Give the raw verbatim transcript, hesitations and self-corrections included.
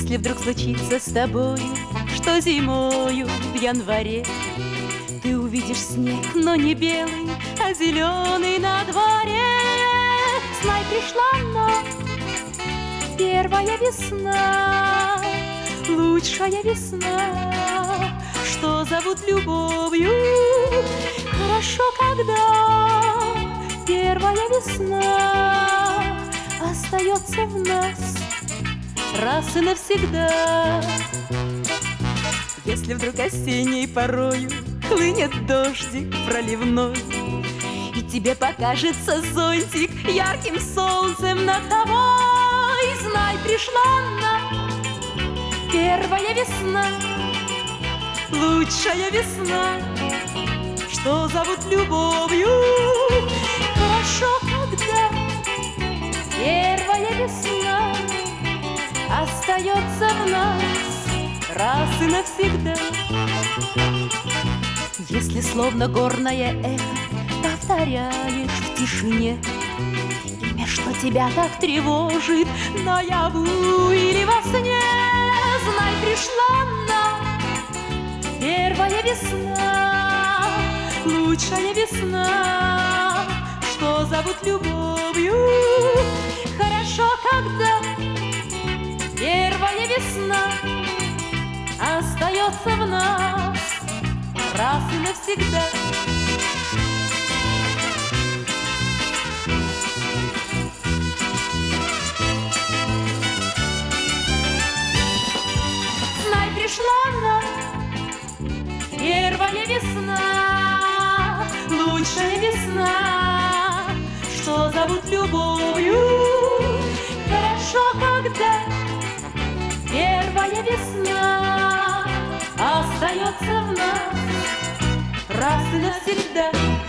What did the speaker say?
Если вдруг случится с тобою, что зимою в январе ты увидишь снег, но не белый, а зеленый на дворе, знай, пришла она, первая весна, лучшая весна, что зовут любовью. Хорошо, когда первая весна остается в нас раз и навсегда. Если вдруг осенней порою хлынет дождик проливной, и тебе покажется зонтик ярким солнцем над тобой, знай, пришла она, первая весна, лучшая весна, что зовут любовью. Хорошо, когда первая весна остается в нас раз и навсегда. Если словно горное эхо повторяешь в тишине имя, что тебя так тревожит наяву или во сне, знай, пришла она, первая весна, лучшая весна, что зовут любовью. Хорошо, когда первая весна остается в нас раз и навсегда. Знай, пришла она, первая весна, лучшая весна, что зовут любовью. Хорошо, когда первая весна остается в нас раз и навсегда.